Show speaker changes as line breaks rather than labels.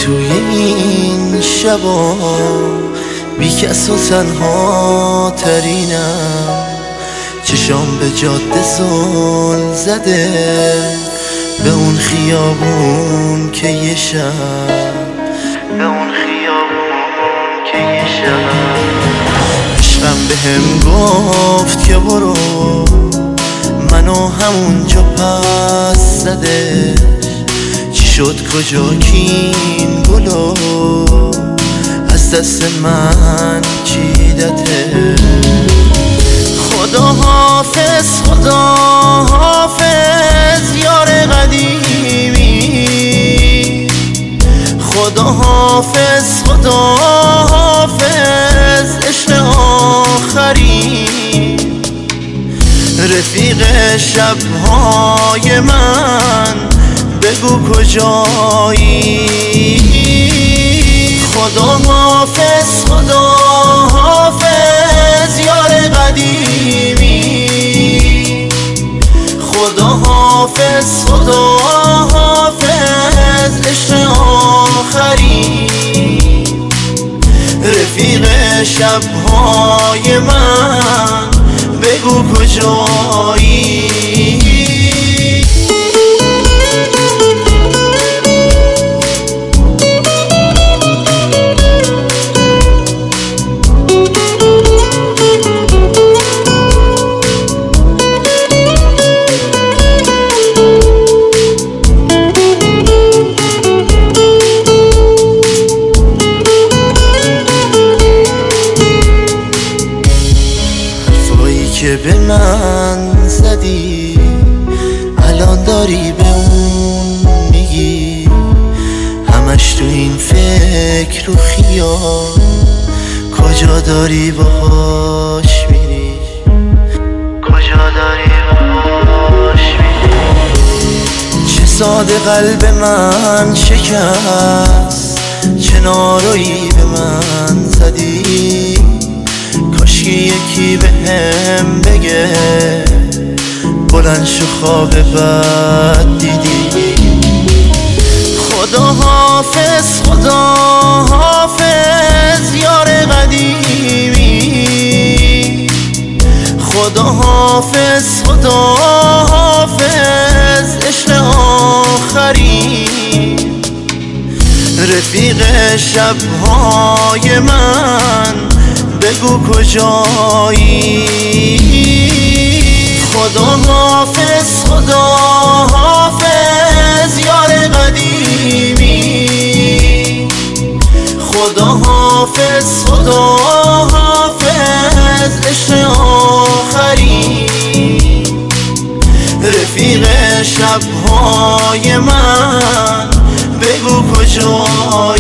توی این شبا بی کس و تنها ترینم، چشام به جاده زل زده به اون خیابون که یه شب، به اون خیابون که یه شب عشقم به هم گفت که برو، منو همونجا پس زده. چی شد کجا کین گلو از دست من چیدته؟ خدا حافظ خدا حافظ یار قدیمی، خدا حافظ خدا حافظ عشق آخری، رفیق شبهای من بگو کجایی؟ خدا حافظ خدا حافظ یار قدیمی، خدا حافظ خدا حافظ عشق آخری، رفیق شبهای من بگو کجایی؟ که به من زدی الان داری به اون میگی، همش تو این فکر و خیال، کجا داری باهاش میری؟ کجا داری باهاش میری؟ چه ساده قلب من شکست، چه نارایی به من زدی، کاشکی یکی به هم بگه بلند شو خواب بد دیدی. خدا حافظ خدا حافظ یار قدیمی، خدا حافظ خدا حافظ عشق آخری، رفیق شبهای من بگو کجایی؟ خدا حافظ خدا حافظ یار قدیمی، خدا حافظ خدا حافظ عشق آخری، رفیق شبهای من بگو کجایی؟